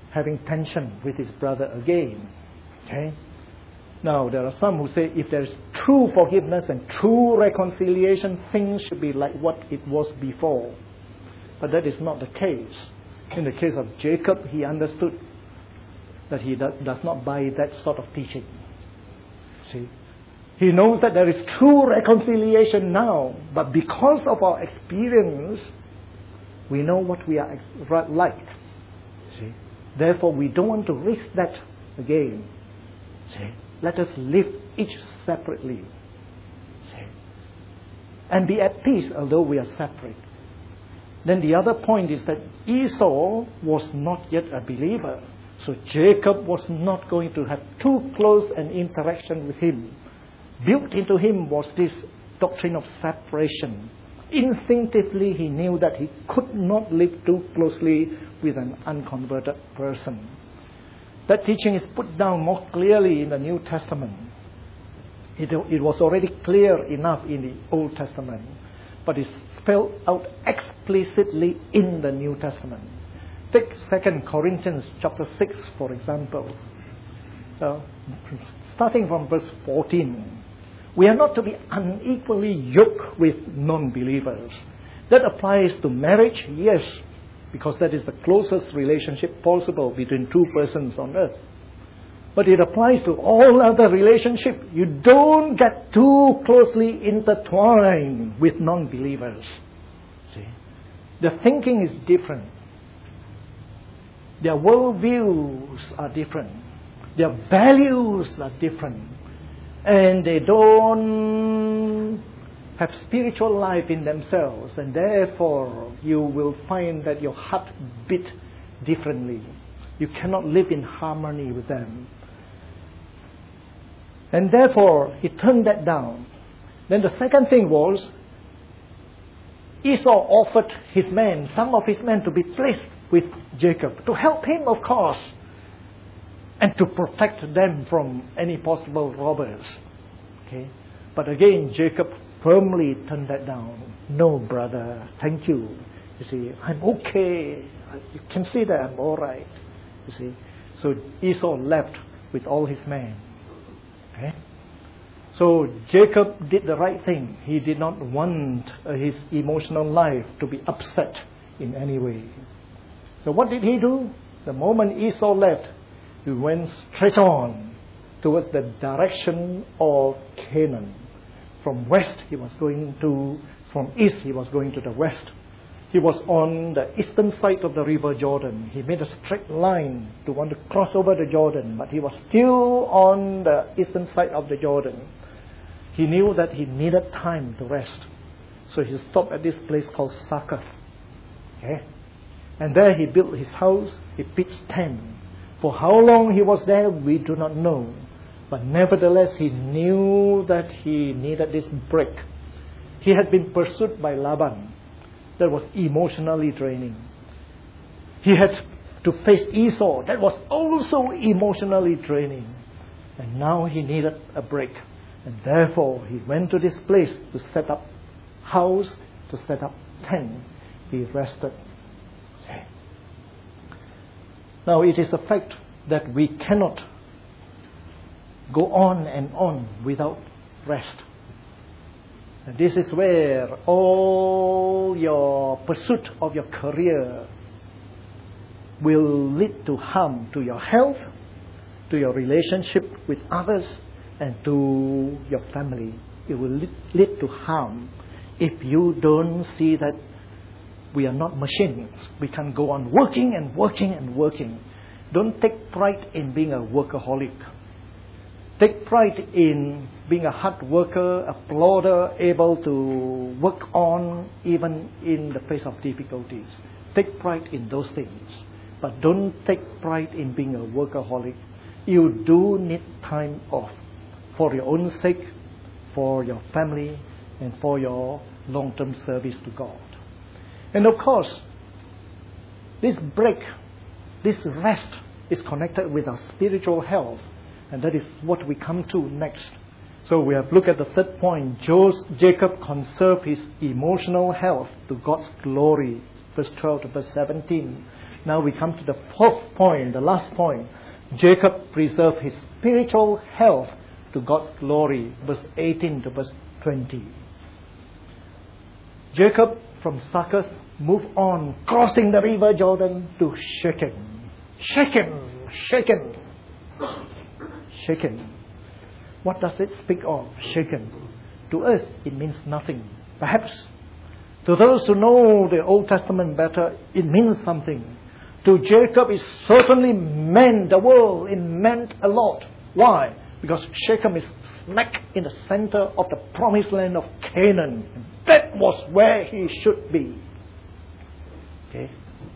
having tension with his brother again. Okay? Now, there are some who say if there is true forgiveness and true reconciliation, things should be like what it was before. But that is not the case. In the case of Jacob, he understood that he does, does not buy that sort of teaching. See? He knows that there is true reconciliation now, but because of our experience, we know what we are like. See? Therefore, we don't want to risk that again. See? Let us live each separately. See? And be at peace, although we are separate. Then the other point is that Esau was not yet a believer. So Jacob was not going to have too close an interaction with him. Built into him was this doctrine of separation. Instinctively, he knew that he could not live too closely with an unconverted person. That teaching is put down more clearly in the New Testament. It, it was already clear enough in the Old Testament, but it's spelled out explicitly in the New Testament. Take Second Corinthians chapter six, for example. Uh, starting from verse fourteen. We are not to be unequally yoked with non-believers. That applies to marriage, yes, because that is the closest relationship possible between two persons on earth. But it applies to all other relationships. You don't get too closely intertwined with non-believers. See? The thinking is different. Their worldviews are different. Their values are different. And they don't have spiritual life in themselves. And therefore, you will find that your heart beat differently. You cannot live in harmony with them. And therefore, he turned that down. Then the second thing was, Esau offered his men, some of his men, to be placed with Jacob, to help him, of course, and to protect them from any possible robbers. Okay? But again, Jacob firmly turned that down. No, brother, thank you. You see, I'm okay. You can see that I'm all right. You see, so Esau left with all his men. Okay? So Jacob did the right thing. He did not want uh, his emotional life to be upset in any way. So what did he do? The moment Esau left, he went straight on towards the direction of Canaan. From west he was going to, from east he was going to the west. He was on the eastern side of the river Jordan. He made a straight line to want to cross over the Jordan, but he was still on the eastern side of the Jordan. He knew that he needed time to rest. So he stopped at this place called Succoth. Okay? And there he built his house, he pitched tent. For how long he was there, we do not know. But nevertheless, he knew that he needed this break. He had been pursued by Laban. That was emotionally draining. He had to face Esau. That was also emotionally draining. And now he needed a break. And therefore, he went to this place to set up house, to set up tent. He rested. Now, it is a fact that we cannot go on and on without rest. And this is where all your pursuit of your career will lead to harm to your health, to your relationship with others, and to your family. It will lead, lead to harm if you don't see that we are not machines. We can go on working and working and working. Don't take pride in being a workaholic. Take pride in being a hard worker, a plodder, able to work on even in the face of difficulties. Take pride in those things. But don't take pride in being a workaholic. You do need time off for your own sake, for your family, and for your long-term service to God. And of course, this break, this rest is connected with our spiritual health. And that is what we come to next. So we have looked at the third point. Jacob conserved his emotional health to God's glory. Verse twelve to verse seventeen. Now we come to the fourth point, the last point. Jacob preserved his spiritual health to God's glory. Verse eighteen to verse twenty. Jacob from Succoth moved on, crossing the river Jordan to Shechem. Shechem, Shechem, Shechem. What does it speak of, Shechem? To us, it means nothing. Perhaps to those who know the Old Testament better, it means something. To Jacob, it certainly meant the world. It meant a lot. Why? Because Shechem is smack in the center of the promised land of Canaan. That was where he should be. Okay.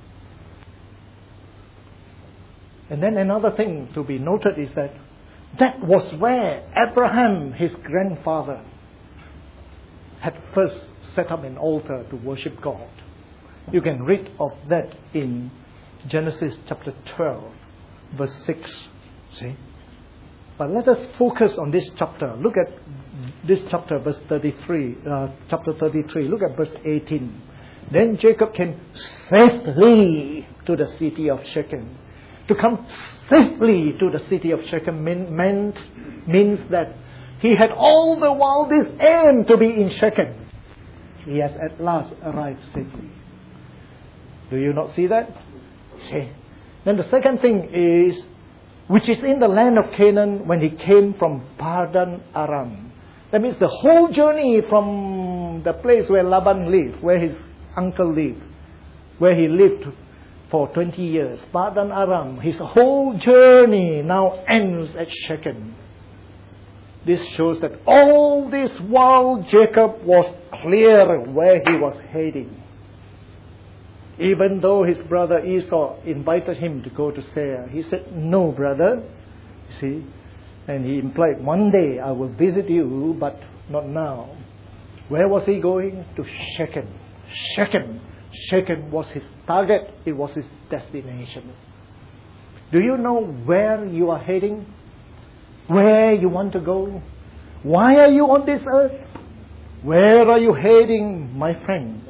And then another thing to be noted is that that was where Abraham, his grandfather, had first set up an altar to worship God. You can read of that in Genesis chapter twelve, verse six. See? But let us focus on this chapter. Look at this chapter, verse thirty-three. Uh, chapter thirty-three. Look at verse eighteen. Then Jacob came safely to the city of Shechem. To come safely to the city of Shechem mean, meant, means that he had all the wildest aim to be in Shechem. He has at last arrived safely. Do you not see that? See. Then the second thing is, which is in the land of Canaan when he came from Padan Aram. That means the whole journey from the place where Laban lived, where his uncle lived, where he lived for twenty years, Padan Aram, his whole journey now ends at Shechem. This shows that all this while Jacob was clear where he was heading. Even though his brother Esau invited him to go to Seir, he said, "No, brother." See? And he implied, "One day I will visit you, but not now." Where was he going? To Shechem. Shechem. Shechem was his target. It was his destination. Do you know where you are heading? Where you want to go? Why are you on this earth? Where are you heading, my friends?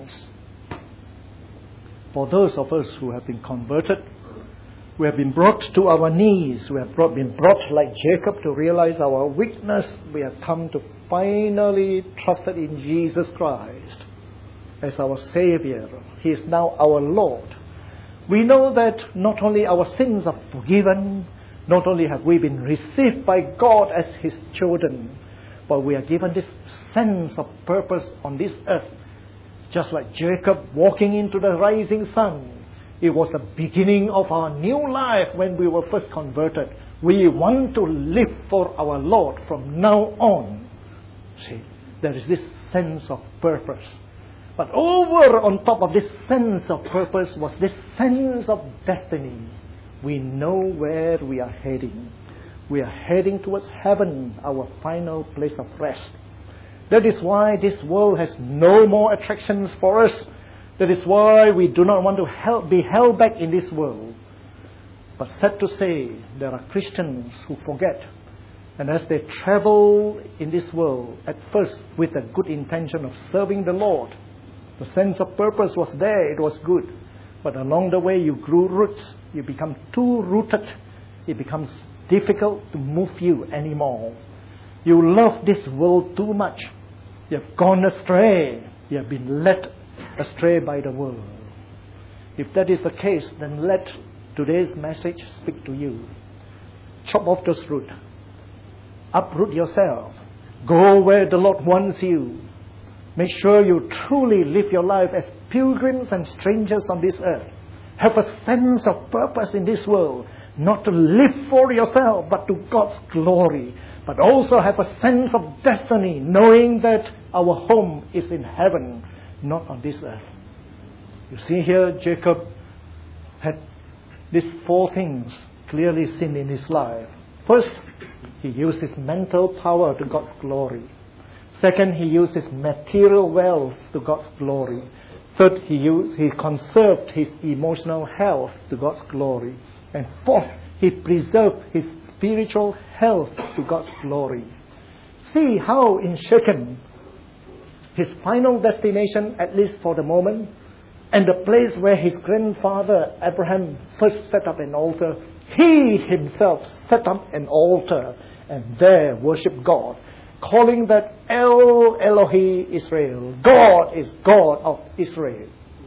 For those of us who have been converted, we have been brought to our knees. We have brought, been brought like Jacob to realize our weakness. We have come to finally trust in Jesus Christ as our Savior. He is now our Lord. We know that not only our sins are forgiven, not only have we been received by God as His children, but we are given this sense of purpose on this earth. Just like Jacob walking into the rising sun, it was the beginning of our new life when we were first converted. We want to live for our Lord from now on. See, there is this sense of purpose. But over on top of this sense of purpose was this sense of destiny. We know where we are heading. We are heading towards heaven, our final place of rest. That is why this world has no more attractions for us. That is why we do not want to help, be held back in this world. But sad to say, there are Christians who forget. And as they travel in this world, at first with a good intention of serving the Lord, the sense of purpose was there, it was good. But along the way you grew roots, you become too rooted. It becomes difficult to move you anymore. You love this world too much. You have gone astray. You have been led astray by the world. If that is the case, then let today's message speak to you. Chop off those roots. Uproot yourself. Go where the Lord wants you. Make sure you truly live your life as pilgrims and strangers on this earth. Have a sense of purpose in this world. Not to live for yourself, but to God's glory. But also have a sense of destiny, knowing that our home is in heaven, not on this earth. You see here, Jacob had these four things clearly seen in his life. First, he used his mental power to God's glory. Second, he used his material wealth to God's glory. Third, he used, he conserved his emotional health to God's glory. And fourth, he preserved his spiritual health to God's glory. See how in Shechem, his final destination, at least for the moment, And the place where his grandfather Abraham first set up an altar, he himself set up an altar and there worshiped God, calling that El Elohi Israel. God is God of Israel.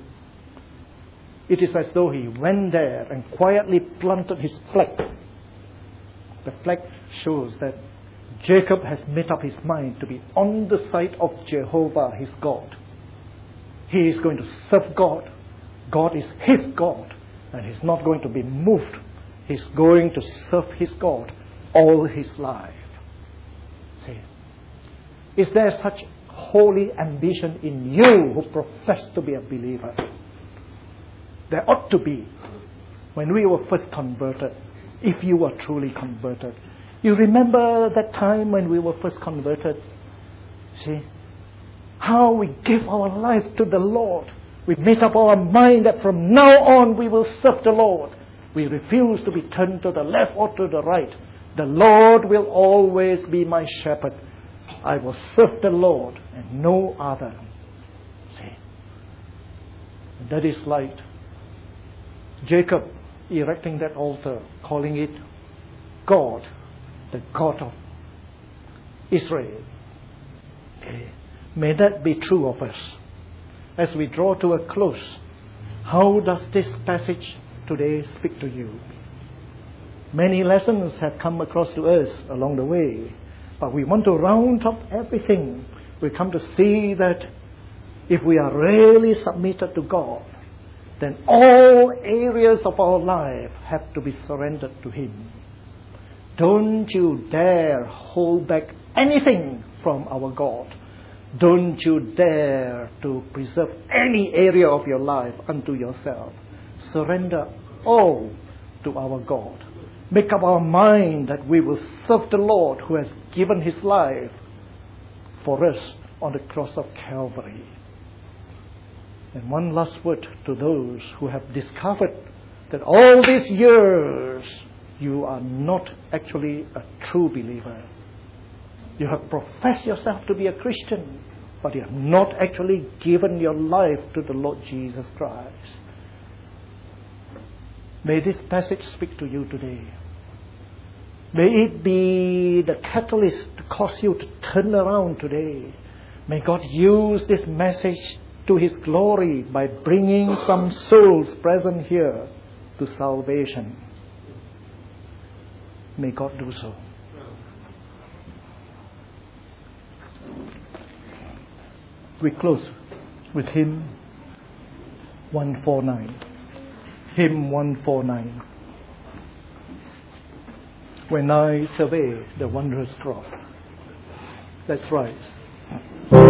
It is as though he went there and quietly planted his flag. The flag shows that Jacob has made up his mind to be on the side of Jehovah, his God. He is going to serve God. God is his God, and he's not going to be moved. He's going to serve his God all his life. See, is there such holy ambition in you who profess to be a believer? There ought to be. When we were first converted, if you were truly converted, you remember that time when we were first converted? See, how we gave our life to the Lord. We made up our mind that from now on we will serve the Lord. We refuse to be turned to the left or to the right. The Lord will always be my shepherd. I will serve the Lord and no other. See, that is like Jacob erecting that altar, calling it God, the God of Israel. Okay. May that be true of us. As we draw to a close, how does this passage today speak to you? Many lessons have come across to us along the way, but we want to round up everything. We come to see that if we are really submitted to God, then all areas of our life have to be surrendered to Him. Don't you dare hold back anything from our God. Don't you dare to preserve any area of your life unto yourself. Surrender all to our God. Make up our mind that we will serve the Lord who has given His life for us on the cross of Calvary. And one last word to those who have discovered that all these years you are not actually a true believer. You have professed yourself to be a Christian, but you have not actually given your life to the Lord Jesus Christ. May this passage speak to you today. May it be the catalyst to cause you to turn around today. May God use this message to His glory by bringing some souls present here to salvation. May God do so. We close with hymn one forty-nine. Hymn one forty-nine. When I survey the wondrous cross. Let's rise.